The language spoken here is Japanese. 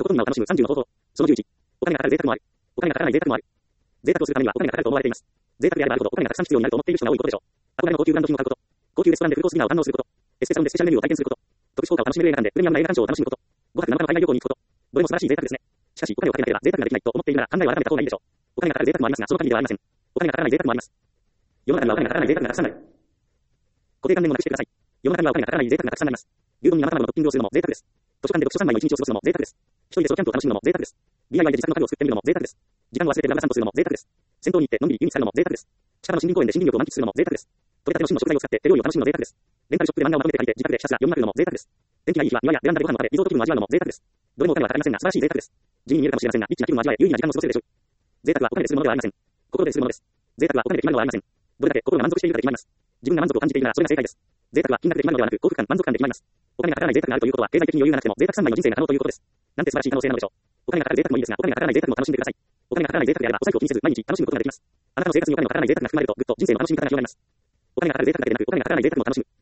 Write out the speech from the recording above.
ことの今を楽しむ30の方法。その11。お金がかかる贅沢もある。お金がかからない贅沢もある。贅沢をするためにはお金がかかると思われています。贅沢であればあるほどお金がたくさん必要になると思っている人が多いことでしょう。憧れの高級ブランド品を買うこと。高級レストランでフルコースディナーを堪能すること。エステサロンでスペシャルメニューを体験すること。特殊効果を楽しめる映画館でプレミアムな映画鑑賞を楽しむこと。5泊7日の海外旅行に行くこと。どれも素晴らしい贅沢ですね。しかし、お金をかけなければ贅沢ができないと思っているなら考えを改めた方がいいでしょう。お金がかかる贅沢もありますが、その限りではありません。お金がかからない贅沢もあります。世の中にはお金がかからない贅沢がたくさんある。固定観念もなくしてください。世の中にはお金がかからない贅沢がたくさんあります。牛丼に生卵のトッピングをするのも贅沢です。図書館で読書3枚の1日を過ごすのも贅沢です。一人でソロキャンプを楽しむのも贅沢です。DIY で自作の家具を作ってみるのも贅沢です。時間を忘れてブラブラ散歩するのも贅沢です。銭湯に行ってのんびり湯に浸かるのも贅沢です。近場の森林公園で森林浴を満喫するのも贅沢です。取れたての旬の食材を使って手料理を楽しむのも贅沢です。レンタルショップで漫画をまとめて借りて自宅でひたすら読みまくるのも贅沢です。天気がいい日は庭やベランダでご飯の場でリゾート気分を味わうのも贅沢です。どれもお金はかかりませんが素晴らしい贅沢です。地味に見えるかもしれませんが、リッチな気分を味わえ有意義な時間を過ごせるでしょう。贅沢はお金でするものではありません。心でするものです。贅沢はお金で決まるのはありません。どれだけ心が満足しているかで決まります。自分が満足を感じているならそれが正解です。贅沢は金額で決まるのではなく幸福感、満足感で決まります。お金がかからない贅沢があるということは経済的に余裕がなくても贅沢3枚の人生が可能ということです。なんて素晴らしい可能性なのでしょう。お金がかかる贅沢もいいですが、お金がかからない贅沢も楽しんでください。お金がかからない贅沢であればお財布を気にせず毎日楽しむことができます。あなたの生活にお金のかからない贅沢が含まれるとぐっと人生の楽しみ方が広がります。お金がかかる贅沢だけでなくお金がかからない贅沢も楽しむ。